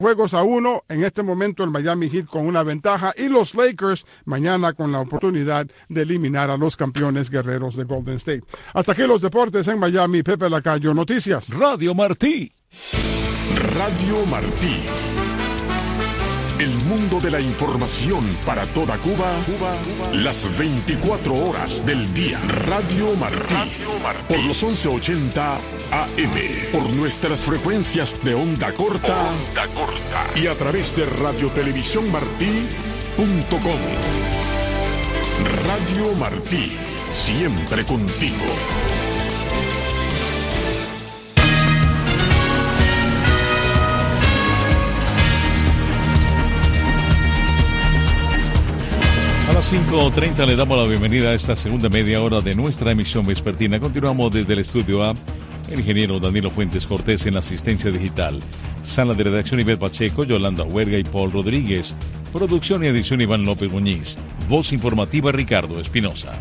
2-1. En este momento el Miami Heat con una ventaja y los Lakers mañana con la oportunidad de eliminar a los campeones guerreros de Golden State. Hasta aquí los deportes en Miami. Pepe Lacayo, Noticias. Radio Martí. Radio Martí. El mundo de la información para toda Cuba, las 24 horas del día. Radio Martí. Por los 1180 AM. Por nuestras frecuencias de onda corta. Y a través de radiotelevisiónmartí.com. Radio Martí. Siempre contigo. A las 5:30 le damos la bienvenida a esta segunda media hora de nuestra emisión vespertina. Continuamos desde el estudio A. El ingeniero Danilo Fuentes Cortés en la asistencia digital. Sala de redacción Ivette Pacheco, Yolanda Huerga y Paul Rodríguez. Producción y edición Iván López Muñiz. Voz informativa Ricardo Espinosa.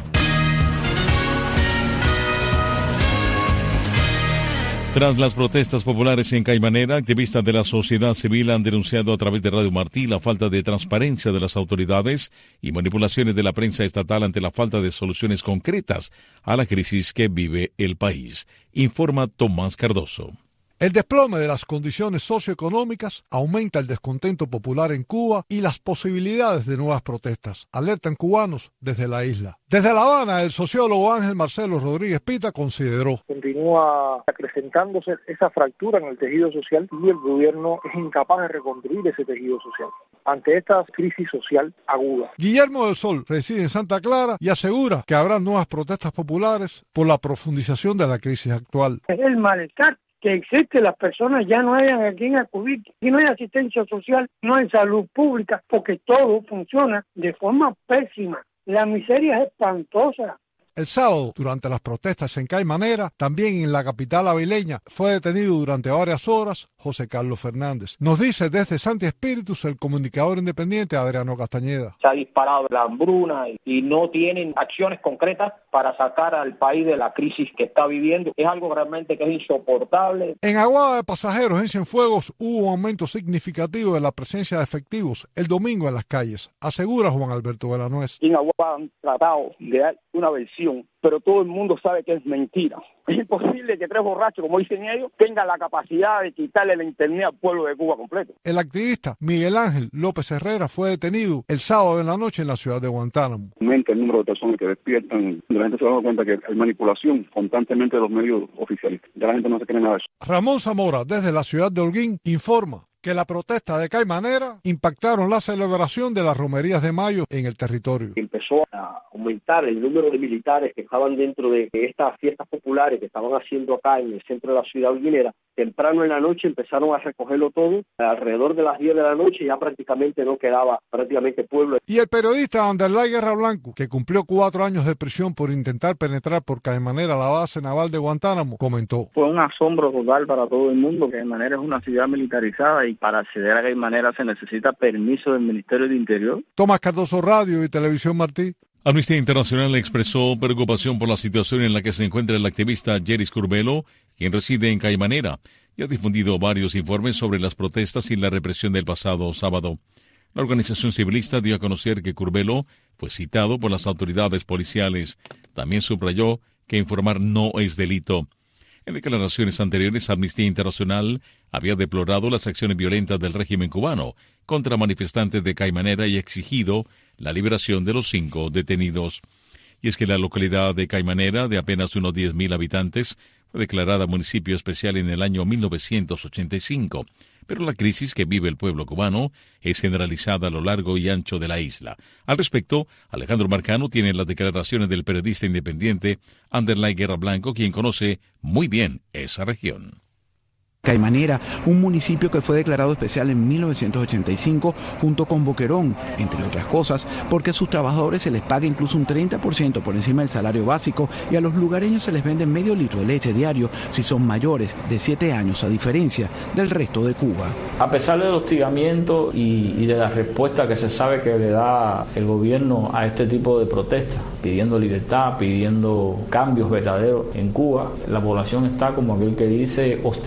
Tras las protestas populares en Caimanera, activistas de la sociedad civil han denunciado a través de Radio Martí la falta de transparencia de las autoridades y manipulaciones de la prensa estatal ante la falta de soluciones concretas a la crisis que vive el país. Informa Tomás Cardoso. El desplome de las condiciones socioeconómicas aumenta el descontento popular en Cuba y las posibilidades de nuevas protestas, alertan cubanos desde la isla. Desde La Habana, el sociólogo Ángel Marcelo Rodríguez Pita consideró: continúa acrecentándose esa fractura en el tejido social y el gobierno es incapaz de reconstruir ese tejido social ante esta crisis social aguda. Guillermo del Sol reside en Santa Clara y asegura que habrá nuevas protestas populares por la profundización de la crisis actual. El malestar que existe, las personas ya no hayan a quién acudir, y no hay asistencia social, no hay salud pública, porque todo funciona de forma pésima. La miseria es espantosa. El sábado, durante las protestas en Caimanera, también en la capital avileña, fue detenido durante varias horas José Carlos Fernández. Nos dice desde Santi Espíritus el comunicador independiente Adriano Castañeda. Se ha disparado la hambruna y no tienen acciones concretas para sacar al país de la crisis que está viviendo. Es algo realmente que es insoportable. En Aguada de Pasajeros, en Cienfuegos, hubo un aumento significativo de la presencia de efectivos el domingo en las calles, asegura Juan Alberto Belanuez. En Aguada han tratado de dar una versión, pero todo el mundo sabe que es mentira. Es imposible que tres borrachos, como dicen ellos, tengan la capacidad de quitarle la internet al pueblo de Cuba completo. El activista Miguel Ángel López Herrera fue detenido el sábado en la noche en la ciudad de Guantánamo. Aumenta el número de personas que despiertan. La gente se da cuenta que hay manipulación constantemente de los medios oficiales. Ya la gente no se cree nada de eso. Ramón Zamora, desde la ciudad de Holguín, informa que la protesta de Caimanera impactaron la celebración de las romerías de mayo en el territorio. Empezó a aumentar el número de militares que estaban dentro de estas fiestas populares que estaban haciendo acá en el centro de la ciudad holguinera. Temprano en la noche empezaron a recogerlo todo. Alrededor de las 10 de la noche ya prácticamente no quedaba pueblo. Y el periodista Anderlay Guerra Blanco, que cumplió 4 años de prisión por intentar penetrar por Caimanera la base naval de Guantánamo, comentó: fue un asombro total para todo el mundo. Caimanera es una ciudad militarizada y para acceder a Caimanera se necesita permiso del Ministerio del Interior. Tomás Cardoso, Radio y Televisión Martí. Amnistía Internacional expresó preocupación por la situación en la que se encuentra el activista Jeris Curbelo, quien reside en Caimanera, y ha difundido varios informes sobre las protestas y la represión del pasado sábado. La organización civilista dio a conocer que Curbelo fue citado por las autoridades policiales. También subrayó que informar no es delito. En declaraciones anteriores, Amnistía Internacional había deplorado las acciones violentas del régimen cubano contra manifestantes de Caimanera y exigido la liberación de los 5 detenidos. Y es que la localidad de Caimanera, de apenas unos 10.000 habitantes, fue declarada municipio especial en el año 1985. Pero la crisis que vive el pueblo cubano es generalizada a lo largo y ancho de la isla. Al respecto, Alejandro Marcano tiene las declaraciones del periodista independiente Anderlay Guerra Blanco, quien conoce muy bien esa región. Caimanera, un municipio que fue declarado especial en 1985 junto con Boquerón, entre otras cosas, porque a sus trabajadores se les paga incluso un 30% por encima del salario básico y a los lugareños se les vende medio litro de leche diario si son mayores de 7 años, a diferencia del resto de Cuba. A pesar del hostigamiento y de la respuesta que se sabe que le da el gobierno a este tipo de protestas, pidiendo libertad, pidiendo cambios verdaderos en Cuba, la población está, como aquel que dice, obstinada.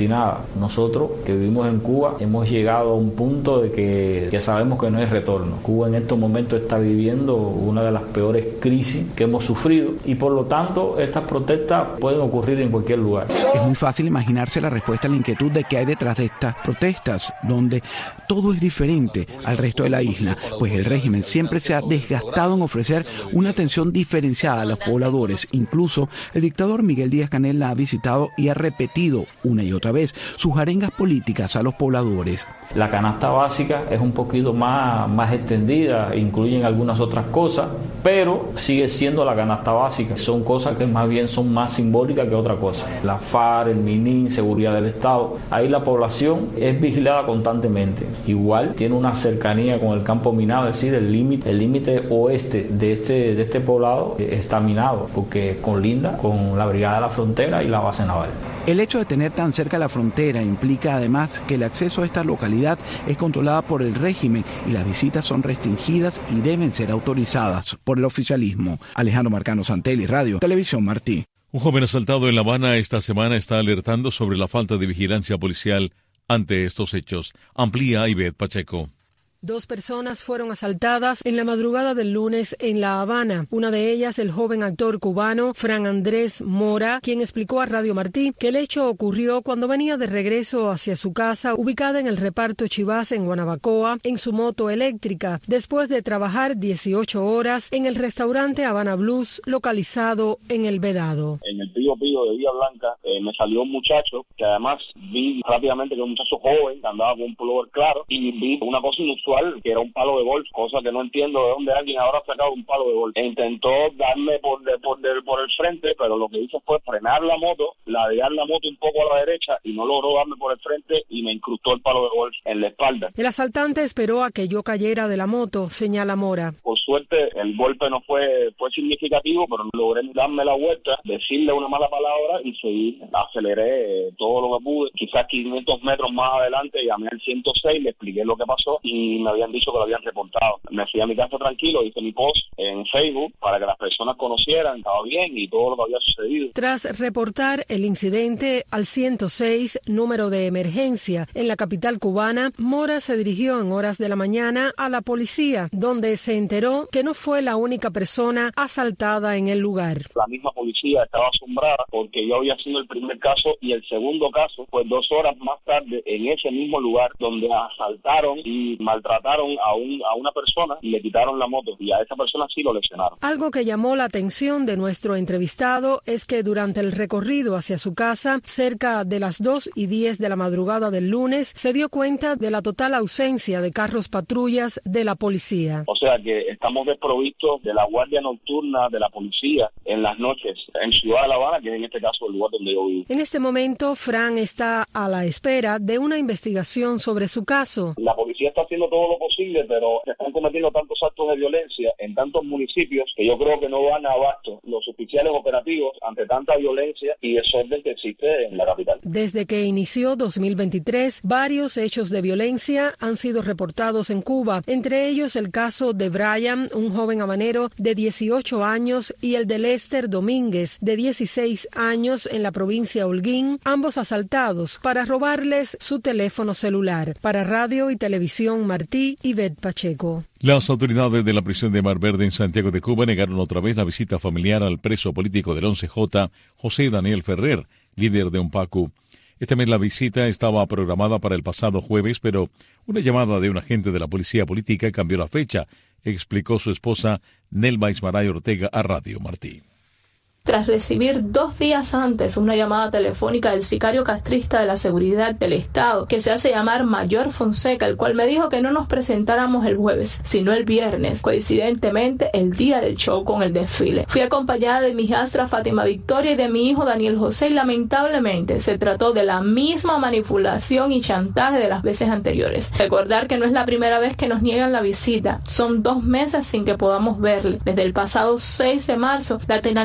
Nosotros que vivimos en Cuba hemos llegado a un punto de que sabemos que no hay retorno. Cuba en estos momentos está viviendo una de las peores crisis que hemos sufrido y por lo tanto estas protestas pueden ocurrir en cualquier lugar. Es muy fácil imaginarse la respuesta a la inquietud de qué hay detrás de estas protestas, donde todo es diferente al resto de la isla, pues el régimen siempre se ha desgastado en ofrecer una atención diferenciada a los pobladores. Incluso el dictador Miguel Díaz-Canel la ha visitado y ha repetido una y otra vez sus arengas políticas a los pobladores. La canasta básica es un poquito más extendida, incluyen algunas otras cosas, pero sigue siendo la canasta básica. Son cosas que más bien son más simbólicas que otra cosa. La FARC, el MININ, seguridad del Estado. Ahí la población es vigilada constantemente. Igual tiene una cercanía con el campo minado, es decir, el límite oeste de este poblado está minado, porque colinda con la Brigada de la Frontera y la base naval. El hecho de tener tan cerca la frontera implica además que el acceso a esta localidad es controlada por el régimen y las visitas son restringidas y deben ser autorizadas por el oficialismo. Alejandro Marcano Santelli, Radio Televisión Martí. Un joven asaltado en La Habana esta semana está alertando sobre la falta de vigilancia policial ante estos hechos. Amplía Ivette Pacheco. 2 personas fueron asaltadas en la madrugada del lunes en La Habana. Una de ellas, el joven actor cubano Fran Andrés Mora, quien explicó a Radio Martí que el hecho ocurrió cuando venía de regreso hacia su casa, ubicada en el reparto Chivas en Guanabacoa, en su moto eléctrica, después de trabajar 18 horas en el restaurante Habana Blues, localizado en El Vedado. En el Pío Pío de Villa Blanca me salió un muchacho que además vi rápidamente que era un muchacho joven, que andaba con un pullover claro, y vi una cosa inusual, que era un palo de golf, cosa que no entiendo de dónde alguien habrá sacado un palo de golf. E intentó darme por el frente, pero lo que hizo fue frenar la moto, ladear la moto un poco a la derecha y no logró darme por el frente y me incrustó el palo de golf en la espalda. El asaltante esperó a que yo cayera de la moto, señala Mora. Por suerte el golpe no fue significativo, pero logré darme la vuelta, decirle una mala palabra y seguí. Aceleré todo lo que pude. Quizás 500 metros más adelante llamé al 106, le expliqué lo que pasó y me habían dicho que lo habían reportado. Me fui a mi casa tranquilo, hice mi post en Facebook para que las personas conocieran, estaba bien y todo lo que había sucedido. Tras reportar el incidente al 106, número de emergencia, en la capital cubana, Mora se dirigió en horas de la mañana a la policía, donde se enteró que no fue la única persona asaltada en el lugar. La misma policía estaba asombrada porque yo había sido el primer caso y el segundo caso fue 2 horas más tarde en ese mismo lugar donde asaltaron y maltrataron a una persona y le quitaron la moto y a esa persona sí lo lesionaron. Algo que llamó la atención de nuestro entrevistado es que durante el recorrido hacia su casa, cerca de las 2:10 de la madrugada del lunes, se dio cuenta de la total ausencia de carros patrullas de la policía. O sea que estamos desprovistos de la guardia nocturna de la policía en las noches en Ciudad de La Habana, que es en este caso el lugar donde yo vivo. En este momento, Fran está a la espera de una investigación sobre su caso. La policía está haciendo todo lo posible, pero se están cometiendo tantos actos de violencia en tantos municipios que yo creo que no van a abasto los oficiales operativos ante tanta violencia y desorden que existe en la capital. Desde que inició 2023, varios hechos de violencia han sido reportados en Cuba, entre ellos el caso de Brian, un joven habanero de 18 años, y el de Lester Domínguez, de 16 años, en la provincia Holguín, ambos asaltados para robarles su teléfono celular. Para Radio y Televisión Martí, Ivette Pacheco. Las autoridades de la prisión de Mar Verde en Santiago de Cuba negaron otra vez la visita familiar al preso político del 11J, José Daniel Ferrer, líder de UNPACU. Este mes la visita estaba programada para el pasado jueves, pero una llamada de un agente de la policía política cambió la fecha, explicó su esposa Nelva Ismaray Ortega a Radio Martí. Tras recibir 2 días antes una llamada telefónica del sicario castrista de la seguridad del Estado, que se hace llamar Mayor Fonseca, el cual me dijo que no nos presentáramos el jueves, sino el viernes, coincidentemente el día del show con el desfile. Fui acompañada de mi hijastra Fátima Victoria y de mi hijo Daniel José, y lamentablemente se trató de la misma manipulación y chantaje de las veces anteriores. Recordar que no es la primera vez que nos niegan la visita, son 2 meses sin que podamos verle. Desde el pasado 6 de marzo, la tiranía también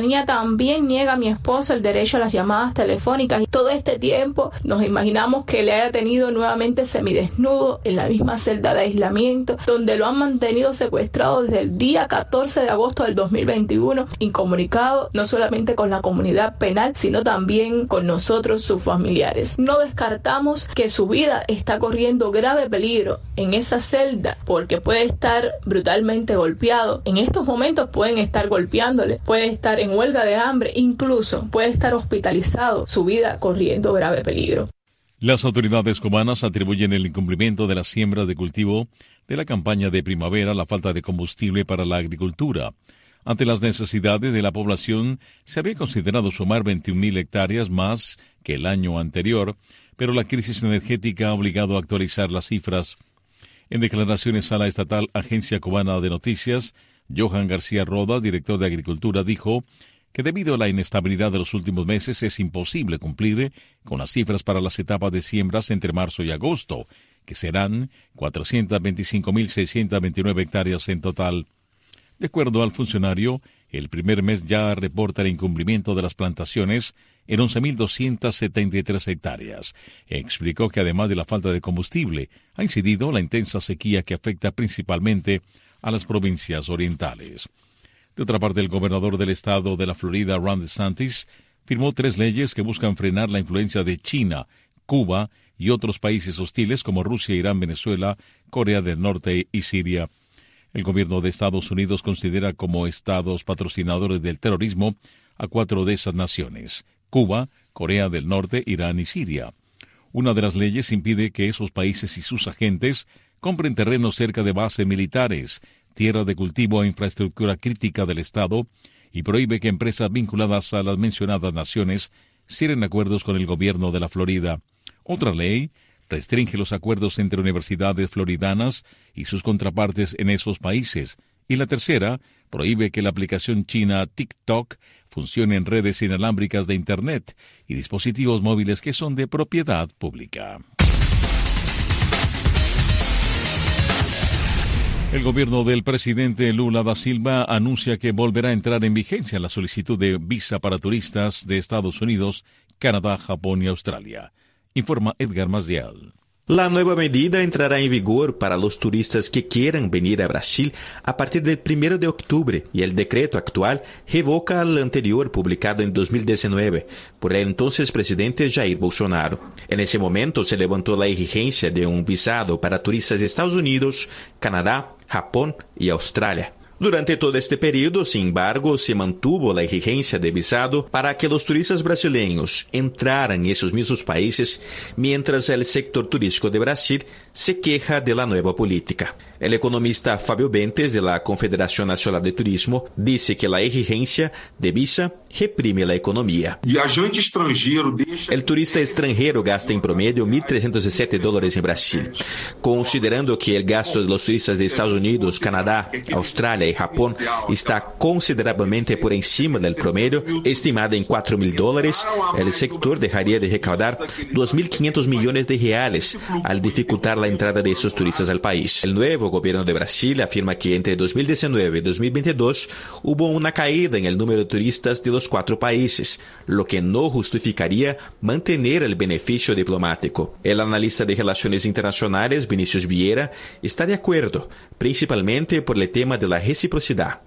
también niega a mi esposo el derecho a las llamadas telefónicas. Y todo este tiempo nos imaginamos que le haya tenido nuevamente semidesnudo en la misma celda de aislamiento, donde lo han mantenido secuestrado desde el día 14 de agosto del 2021, incomunicado no solamente con la comunidad penal, sino también con nosotros, sus familiares. No descartamos que su vida está corriendo grave peligro en esa celda, porque puede estar brutalmente golpeado. En estos momentos pueden estar golpeándole, puede estar en huelga de hambre, incluso puede estar hospitalizado, su vida corriendo grave peligro. Las autoridades cubanas atribuyen el incumplimiento de las siembras de cultivo de la campaña de primavera a la falta de combustible para la agricultura. Ante las necesidades de la población, se había considerado sumar 21.000 hectáreas más que el año anterior, pero la crisis energética ha obligado a actualizar las cifras. En declaraciones a la estatal Agencia Cubana de Noticias, Johan García Rodas, director de Agricultura, dijo que debido a la inestabilidad de los últimos meses es imposible cumplir con las cifras para las etapas de siembras entre marzo y agosto, que serán 425.629 hectáreas en total. De acuerdo al funcionario, el primer mes ya reporta el incumplimiento de las plantaciones en 11.273 hectáreas. Explicó que además de la falta de combustible, ha incidido la intensa sequía que afecta principalmente a las provincias orientales. De otra parte, el gobernador del estado de la Florida, Ron DeSantis, firmó 3 leyes que buscan frenar la influencia de China, Cuba y otros países hostiles como Rusia, Irán, Venezuela, Corea del Norte y Siria. El gobierno de Estados Unidos considera como estados patrocinadores del terrorismo a 4 de esas naciones: Cuba, Corea del Norte, Irán y Siria. Una de las leyes impide que esos países y sus agentes compren terrenos cerca de bases militares, tierra de cultivo e infraestructura crítica del Estado, y prohíbe que empresas vinculadas a las mencionadas naciones cierren acuerdos con el gobierno de la Florida. Otra ley restringe los acuerdos entre universidades floridanas y sus contrapartes en esos países. Y la tercera prohíbe que la aplicación china TikTok funcione en redes inalámbricas de Internet y dispositivos móviles que son de propiedad pública. El gobierno del presidente Lula da Silva anuncia que volverá a entrar en vigencia la solicitud de visa para turistas de Estados Unidos, Canadá, Japón y Australia. Informa Edgar Maciel. La nueva medida entrará en vigor para los turistas que quieran venir a Brasil a partir del 1 de octubre y el decreto actual revoca al anterior publicado en 2019 por el entonces presidente Jair Bolsonaro. En ese momento se levantó la exigencia de un visado para turistas de Estados Unidos, Canadá, Japón y Australia. Durante todo este periodo, sin embargo, se mantuvo la exigencia de visado para que los turistas brasileños entraran en esos mismos países, mientras el sector turístico de Brasil se queja de la nueva política. El economista Fábio Bentes, de la Confederación Nacional de Turismo, dice que la exigencia de visa reprime la economía. El turista extranjero gasta en promedio $1.307 en Brasil. Considerando que el gasto de los turistas de Estados Unidos, Canadá, Australia y Japón está considerablemente por encima del promedio, estimado en $4.000, el sector dejaría de recaudar $2.500 millones al dificultar la entrada de esos turistas al país. El nuevo gobierno de Brasil afirma que entre 2019 y 2022 hubo una caída en el número de turistas de los 4 países, lo que no justificaría mantener el beneficio diplomático. El analista de relaciones internacionales, Vinicius Vieira, está de acuerdo, principalmente por el tema de la reciprocidad.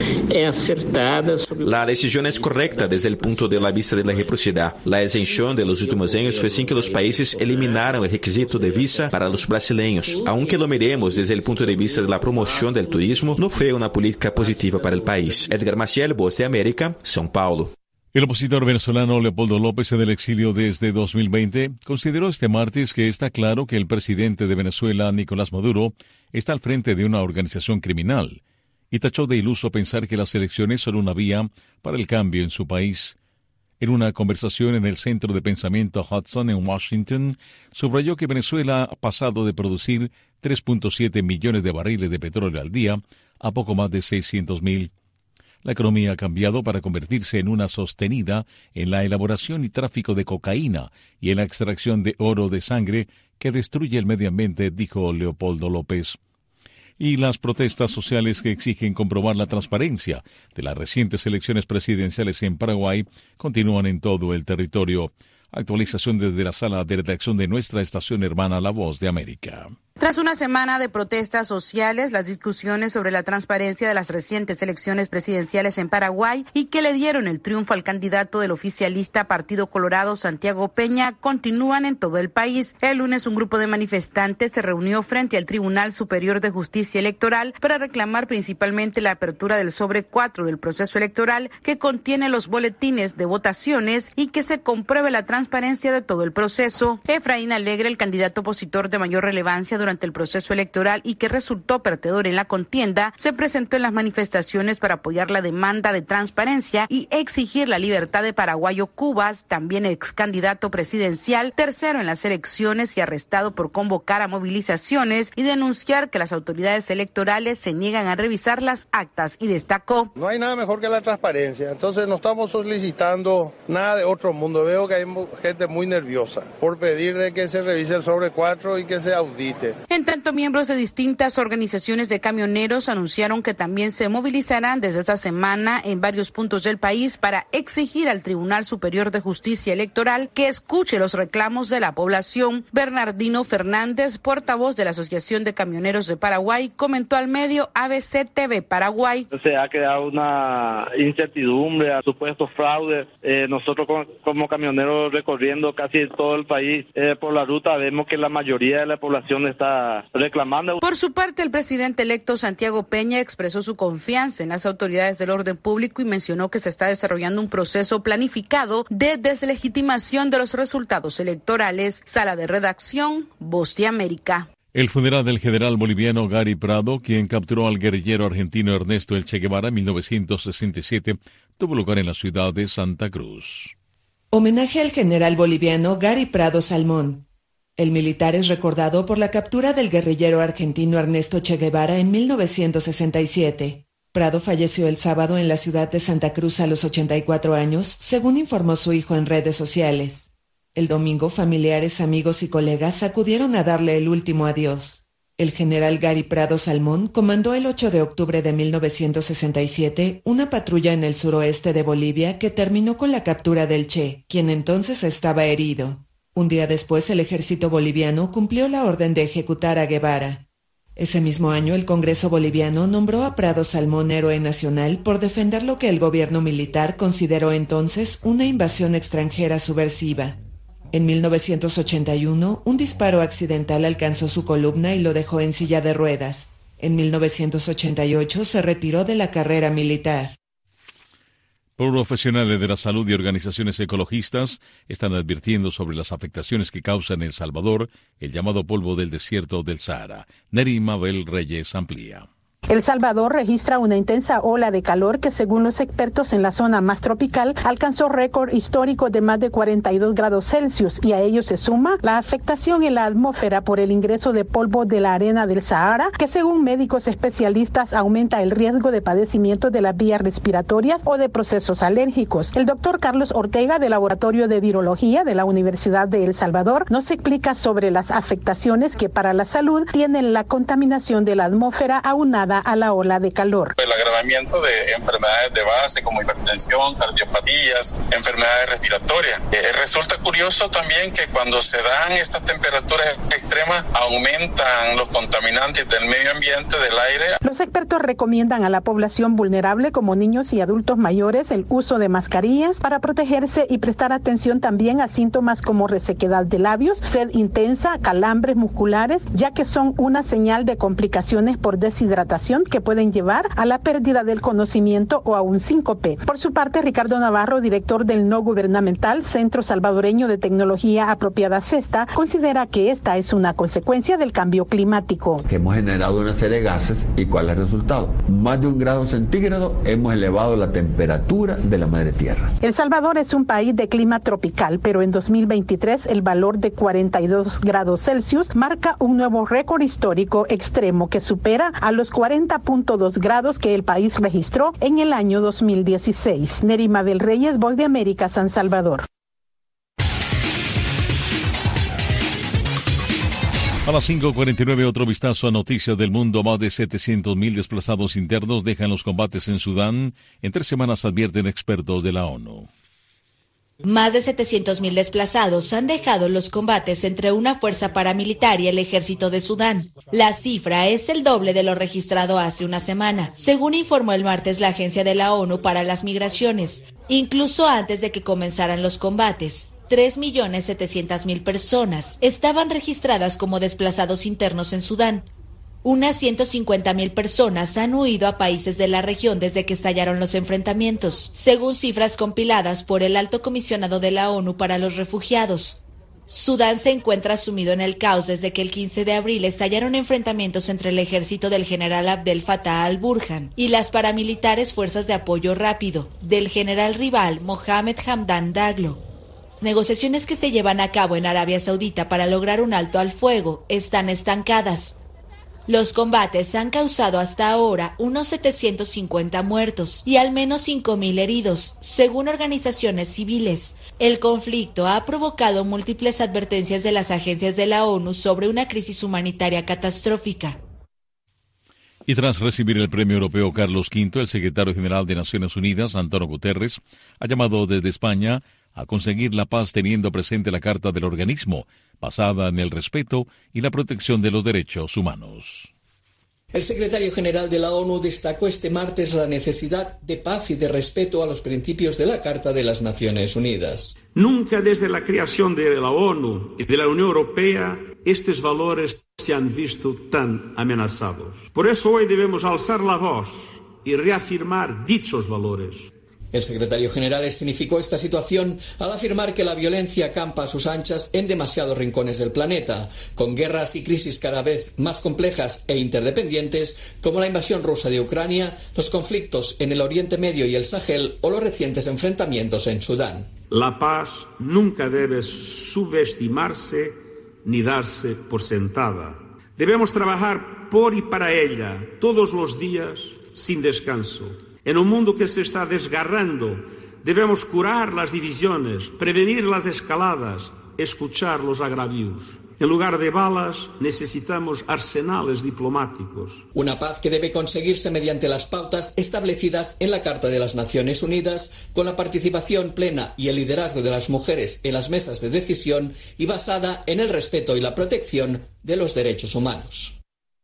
La decisión es correcta desde el punto de vista de la reciprocidad. La exención de los últimos años fue sin que los países eliminaran el requisito de visa para los brasileños. Aunque lo miremos desde el punto de vista de la promoción del turismo, no fue una política positiva para el país. Edgar Maciel, Voz de América, São Paulo. El opositor venezolano Leopoldo López, en el exilio desde 2020, consideró este martes que está claro que el presidente de Venezuela, Nicolás Maduro, está al frente de una organización criminal, y tachó de iluso pensar que las elecciones son una vía para el cambio en su país. En una conversación en el Centro de Pensamiento Hudson en Washington, subrayó que Venezuela ha pasado de producir 3.7 millones de barriles de petróleo al día a poco más de 600.000. La economía ha cambiado para convertirse en una sostenida en la elaboración y tráfico de cocaína y en la extracción de oro de sangre que destruye el medio ambiente, dijo Leopoldo López. y las protestas sociales que exigen comprobar la transparencia de las recientes elecciones presidenciales en Paraguay continúan en todo el territorio. Actualización desde la sala de redacción de nuestra estación hermana La Voz de América. Tras una semana de protestas sociales, las discusiones sobre la transparencia de las recientes elecciones presidenciales en Paraguay y que le dieron el triunfo al candidato del oficialista Partido Colorado, Santiago Peña, continúan en todo el país. El lunes, un grupo de manifestantes se reunió frente al Tribunal Superior de Justicia Electoral para reclamar principalmente la apertura del sobre 4 del proceso electoral, que contiene los boletines de votaciones, y que se compruebe la transparencia de todo el proceso. Efraín Alegre, el candidato opositor de mayor relevancia durante el proceso electoral y que resultó perdedor en la contienda, se presentó en las manifestaciones para apoyar la demanda de transparencia y exigir la libertad de Paraguayo Cubas, también ex candidato presidencial, tercero en las elecciones y arrestado por convocar a movilizaciones y denunciar que las autoridades electorales se niegan a revisar las actas, y destacó: no hay nada mejor que la transparencia, entonces no estamos solicitando nada de otro mundo. Veo que hay gente muy nerviosa por pedir de que se revise el sobre 4 y que se audite. En tanto, miembros de distintas organizaciones de camioneros anunciaron que también se movilizarán desde esta semana en varios puntos del país para exigir al Tribunal Superior de Justicia Electoral que escuche los reclamos de la población. Bernardino Fernández, portavoz de la Asociación de Camioneros de Paraguay, comentó al medio ABC TV Paraguay: se ha creado una incertidumbre a supuestos fraudes. Nosotros como camioneros recorriendo casi todo el país por la ruta vemos que la mayoría de la población está reclamando. Por su parte, el presidente electo Santiago Peña expresó su confianza en las autoridades del orden público y mencionó que se está desarrollando un proceso planificado de deslegitimación de los resultados electorales. Sala de redacción, Voz de América. El funeral del general boliviano Gary Prado, quien capturó al guerrillero argentino Ernesto El Che Guevara en 1967, tuvo lugar en la ciudad de Santa Cruz. Homenaje al general boliviano Gary Prado Salmón. El militar es recordado por la captura del guerrillero argentino Ernesto Che Guevara en 1967. Prado falleció el sábado en la ciudad de Santa Cruz a los 84 años, según informó su hijo en redes sociales. El domingo, familiares, amigos y colegas acudieron a darle el último adiós. El general Gary Prado Salmón comandó el 8 de octubre de 1967 una patrulla en el suroeste de Bolivia que terminó con la captura del Che, quien entonces estaba herido. Un día después, el ejército boliviano cumplió la orden de ejecutar a Guevara. Ese mismo año, el Congreso boliviano nombró a Prado Salmón héroe nacional por defender lo que el gobierno militar consideró entonces una invasión extranjera subversiva. En 1981, un disparo accidental alcanzó su columna y lo dejó en silla de ruedas. En 1988 se retiró de la carrera militar. Profesionales de la salud y organizaciones ecologistas están advirtiendo sobre las afectaciones que causa en El Salvador el llamado polvo del desierto del Sahara. Neri Mabel Reyes amplía. El Salvador registra una intensa ola de calor que, según los expertos en la zona más tropical, alcanzó récord histórico de más de 42 grados Celsius, y a ello se suma la afectación en la atmósfera por el ingreso de polvo de la arena del Sahara, que según médicos especialistas aumenta el riesgo de padecimiento de las vías respiratorias o de procesos alérgicos. El doctor Carlos Ortega, del Laboratorio de Virología de la Universidad de El Salvador, nos explica sobre las afectaciones que para la salud tienen la contaminación de la atmósfera aunada a la ola de calor. El agravamiento de enfermedades de base como hipertensión, cardiopatías, enfermedades respiratorias. Resulta curioso también que cuando se dan estas temperaturas extremas aumentan los contaminantes del medio ambiente, del aire. Los expertos recomiendan a la población vulnerable como niños y adultos mayores el uso de mascarillas para protegerse y prestar atención también a síntomas como resequedad de labios, sed intensa, calambres musculares, ya que son una señal de complicaciones por deshidratación que pueden llevar a la pérdida del conocimiento o a un síncope. Por su parte, Ricardo Navarro, director del no gubernamental Centro Salvadoreño de Tecnología Apropiada CESTA, considera que esta es una consecuencia del cambio climático. Que hemos generado una serie de gases, y ¿cuál es el resultado? Más de 1 grado centígrado hemos elevado la temperatura de la madre tierra. El Salvador es un país de clima tropical, pero en 2023 el valor de 42 grados Celsius marca un nuevo récord histórico extremo que supera a los 40.2 grados que el país registró en el año 2016. Neri Mabel Reyes, Voz de América, San Salvador. A las 5:49, otro vistazo a noticias del mundo. Más de 700.000 desplazados internos dejan los combates en Sudán. En 3 semanas, advierten expertos de la ONU. Más de 700.000 desplazados han dejado los combates entre una fuerza paramilitar y el ejército de Sudán. La cifra es el doble de lo registrado hace una semana, según informó el martes la Agencia de la ONU para las Migraciones. Incluso antes de que comenzaran los combates, 3.700.000 personas estaban registradas como desplazados internos en Sudán. Unas 150.000 personas han huido a países de la región desde que estallaron los enfrentamientos, según cifras compiladas por el Alto Comisionado de la ONU para los Refugiados. Sudán se encuentra sumido en el caos desde que el 15 de abril estallaron enfrentamientos entre el ejército del general Abdel Fattah al-Burhan y las paramilitares Fuerzas de Apoyo Rápido del general rival Mohamed Hamdan Daglo. Negociaciones que se llevan a cabo en Arabia Saudita para lograr un alto al fuego están estancadas. Los combates han causado hasta ahora unos 750 muertos y al menos 5.000 heridos, según organizaciones civiles. El conflicto ha provocado múltiples advertencias de las agencias de la ONU sobre una crisis humanitaria catastrófica. Y tras recibir el Premio Europeo Carlos V, el secretario general de Naciones Unidas, Antonio Guterres, ha llamado desde España a conseguir la paz teniendo presente la Carta del Organismo, basada en el respeto y la protección de los derechos humanos. El secretario general de la ONU destacó este martes la necesidad de paz y de respeto a los principios de la Carta de las Naciones Unidas. Nunca desde la creación de la ONU y de la Unión Europea estos valores se han visto tan amenazados. Por eso hoy debemos alzar la voz y reafirmar dichos valores. El secretario general escenificó esta situación al afirmar que la violencia campa a sus anchas en demasiados rincones del planeta, con guerras y crisis cada vez más complejas e interdependientes, como la invasión rusa de Ucrania, los conflictos en el Oriente Medio y el Sahel o los recientes enfrentamientos en Sudán. La paz nunca debe subestimarse ni darse por sentada. Debemos trabajar por y para ella todos los días sin descanso. En un mundo que se está desgarrando, debemos curar las divisiones, prevenir las escaladas, escuchar los agravios. En lugar de balas, necesitamos arsenales diplomáticos. Una paz que debe conseguirse mediante las pautas establecidas en la Carta de las Naciones Unidas, con la participación plena y el liderazgo de las mujeres en las mesas de decisión y basada en el respeto y la protección de los derechos humanos.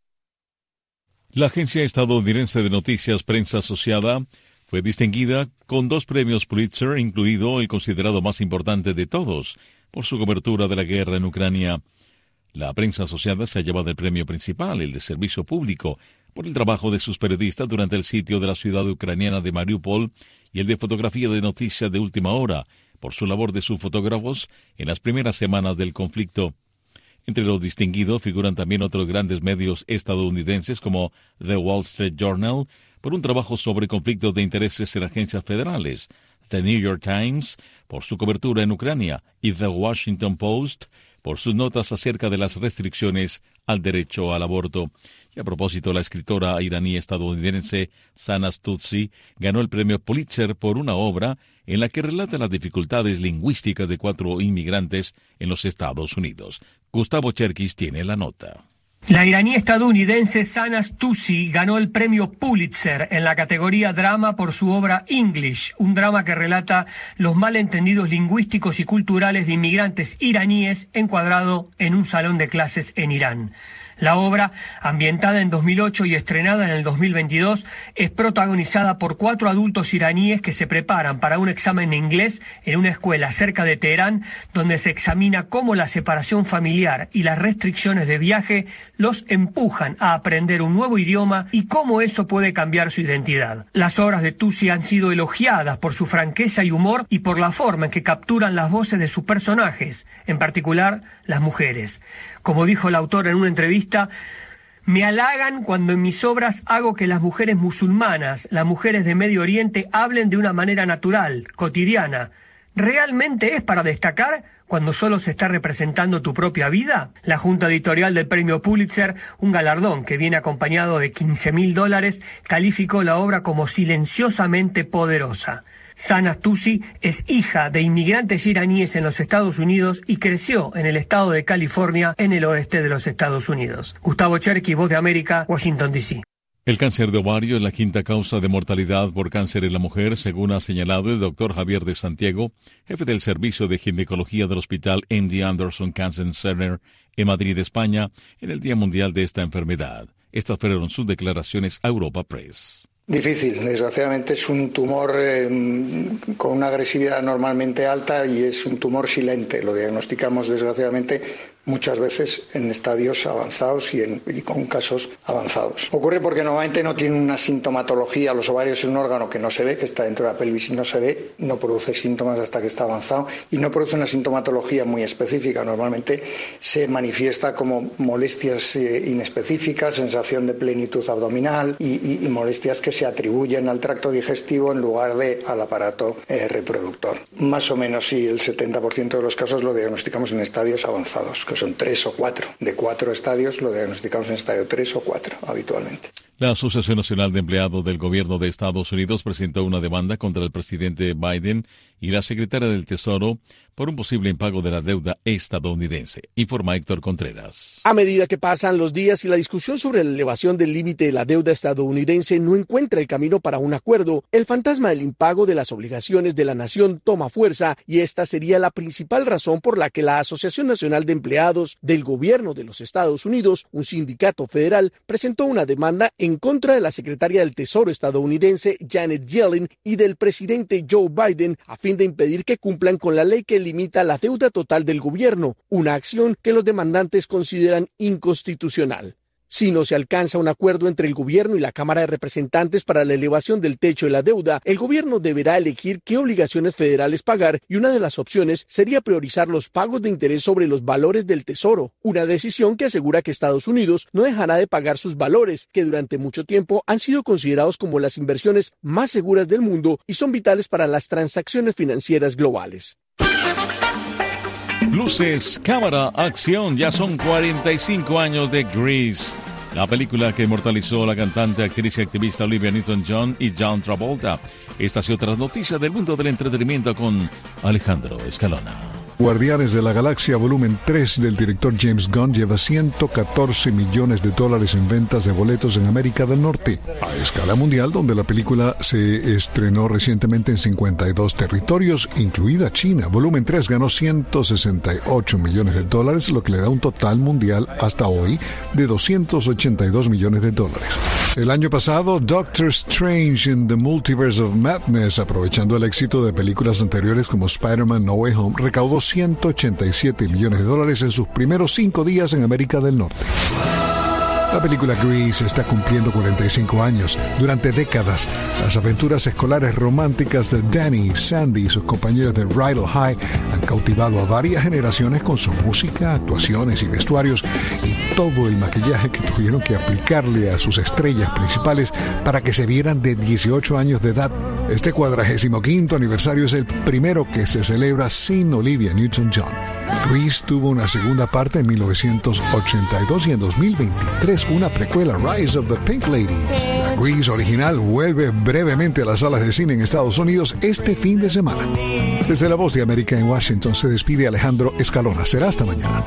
La agencia estadounidense de noticias Prensa Asociada fue distinguida con 2 premios Pulitzer, incluido el considerado más importante de todos, por su cobertura de la guerra en Ucrania. La Prensa Asociada se ha llevado el premio principal, el de servicio público, por el trabajo de sus periodistas durante el sitio de la ciudad ucraniana de Mariupol, y el de fotografía de noticias de última hora, por su labor de sus fotógrafos en las primeras semanas del conflicto. Entre los distinguidos figuran también otros grandes medios estadounidenses como The Wall Street Journal, por un trabajo sobre conflictos de intereses en agencias federales, The New York Times, por su cobertura en Ucrania, y The Washington Post, por sus notas acerca de las restricciones al derecho al aborto. Y a propósito, la escritora iraní-estadounidense Sanaz Tutsi ganó el premio Pulitzer por una obra en la que relata las dificultades lingüísticas de 4 inmigrantes en los Estados Unidos. Gustavo Cherkis tiene la nota. La iraní-estadounidense Sanaz Tutsi ganó el premio Pulitzer en la categoría drama por su obra English, un drama que relata los malentendidos lingüísticos y culturales de inmigrantes iraníes encuadrado en un salón de clases en Irán. La obra, ambientada en 2008 y estrenada en el 2022, es protagonizada por 4 adultos iraníes que se preparan para un examen de inglés en una escuela cerca de Teherán, donde se examina cómo la separación familiar y las restricciones de viaje los empujan a aprender un nuevo idioma y cómo eso puede cambiar su identidad. Las obras de Tutsi han sido elogiadas por su franqueza y humor y por la forma en que capturan las voces de sus personajes, en particular las mujeres. Como dijo el autor en una entrevista, me halagan cuando en mis obras hago que las mujeres musulmanas, las mujeres de Medio Oriente, hablen de una manera natural, cotidiana. ¿Realmente es para destacar cuando solo se está representando tu propia vida? La Junta Editorial del Premio Pulitzer, un galardón que viene acompañado de $15,000, calificó la obra como silenciosamente poderosa. Sanas Tusi es hija de inmigrantes iraníes en los Estados Unidos y creció en el estado de California, en el oeste de los Estados Unidos. Gustavo Cherky, Voz de América, Washington, D.C. El cáncer de ovario es la quinta causa de mortalidad por cáncer en la mujer, según ha señalado el doctor Javier de Santiago, jefe del Servicio de Ginecología del Hospital MD Anderson Cancer Center en Madrid, España, en el Día Mundial de esta enfermedad. Estas fueron sus declaraciones a Europa Press. Difícil, desgraciadamente es un tumor con una agresividad normalmente alta y es un tumor silente. Lo diagnosticamos desgraciadamente muchas veces en estadios avanzados y con casos avanzados. Ocurre porque normalmente no tiene una sintomatología. Los ovarios es un órgano que no se ve, que está dentro de la pelvis y no se ve, no produce síntomas hasta que está avanzado y no produce una sintomatología muy específica. Normalmente se manifiesta como molestias inespecíficas, sensación de plenitud abdominal y molestias que se atribuyen al tracto digestivo en lugar de al aparato reproductor. Más o menos, sí, el 70% de los casos lo diagnosticamos en estadios avanzados, que son 3 o 4. De 4 estadios lo diagnosticamos en estadio 3 o 4 habitualmente. La Asociación Nacional de Empleados del Gobierno de Estados Unidos presentó una demanda contra el presidente Biden y la secretaria del Tesoro por un posible impago de la deuda estadounidense, informa Héctor Contreras. A medida que pasan los días y la discusión sobre la elevación del límite de la deuda estadounidense no encuentra el camino para un acuerdo, el fantasma del impago de las obligaciones de la nación toma fuerza y esta sería la principal razón por la que la Asociación Nacional de Empleados del Gobierno de los Estados Unidos, un sindicato federal, presentó una demanda en contra de la secretaria del Tesoro estadounidense Janet Yellen y del presidente Joe Biden a fin de impedir que cumplan con la ley que limita la deuda total del gobierno, una acción que los demandantes consideran inconstitucional. Si no se alcanza un acuerdo entre el gobierno y la Cámara de Representantes para la elevación del techo de la deuda, el gobierno deberá elegir qué obligaciones federales pagar y una de las opciones sería priorizar los pagos de interés sobre los valores del Tesoro, una decisión que asegura que Estados Unidos no dejará de pagar sus valores, que durante mucho tiempo han sido considerados como las inversiones más seguras del mundo y son vitales para las transacciones financieras globales. Luces, cámara, acción. Ya son 45 años de Grease, la película que inmortalizó a la cantante, actriz y activista Olivia Newton-John y John Travolta. Estas y otras noticias del mundo del entretenimiento con Alejandro Escalona. Guardianes de la Galaxia volumen 3 del director James Gunn lleva $114 millones en ventas de boletos en América del Norte, a escala mundial, donde la película se estrenó recientemente en 52 territorios, incluida China. Volumen 3 ganó $168 millones, lo que le da un total mundial hasta hoy de $282 millones. El año pasado, Doctor Strange in the Multiverse of Madness, aprovechando el éxito de películas anteriores como Spider-Man No Way Home, recaudó $187 millones en sus primeros 5 días en América del Norte. La película Grease está cumpliendo 45 años. Durante décadas, las aventuras escolares románticas de Danny, Sandy y sus compañeros de Rydell High han cautivado a varias generaciones con su música, actuaciones y vestuarios y todo el maquillaje que tuvieron que aplicarle a sus estrellas principales para que se vieran de 18 años de edad. Este 45º aniversario es el primero que se celebra sin Olivia Newton-John. Grease tuvo una segunda parte en 1982 y en 2023 una precuela, Rise of the Pink Lady. La Grease original vuelve brevemente a las salas de cine en Estados Unidos este fin de semana. Desde La Voz de América en Washington se despide Alejandro Escalona. Será hasta mañana.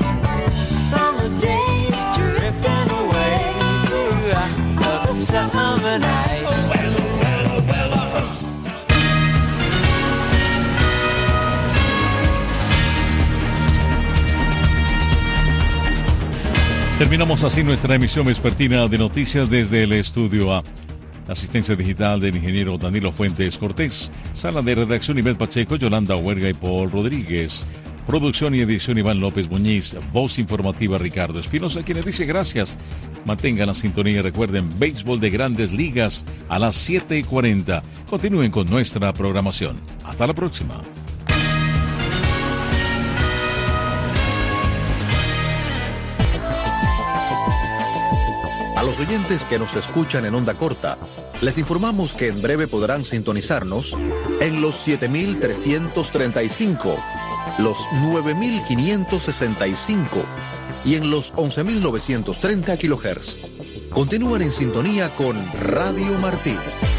Terminamos así nuestra emisión vespertina de noticias desde el estudio A. La asistencia digital del ingeniero Danilo Fuentes Cortés, sala de redacción Ivette Pacheco, Yolanda Huerga y Paul Rodríguez. Producción y edición Iván López Muñiz, voz informativa Ricardo Espinosa, quien les dice gracias. Mantengan la sintonía y recuerden, béisbol de Grandes Ligas a las 7:40. Continúen con nuestra programación. Hasta la próxima. A los oyentes que nos escuchan en onda corta, les informamos que en breve podrán sintonizarnos en los 7.335, los 9.565 y en los 11.930 kHz. Continúan en sintonía con Radio Martí.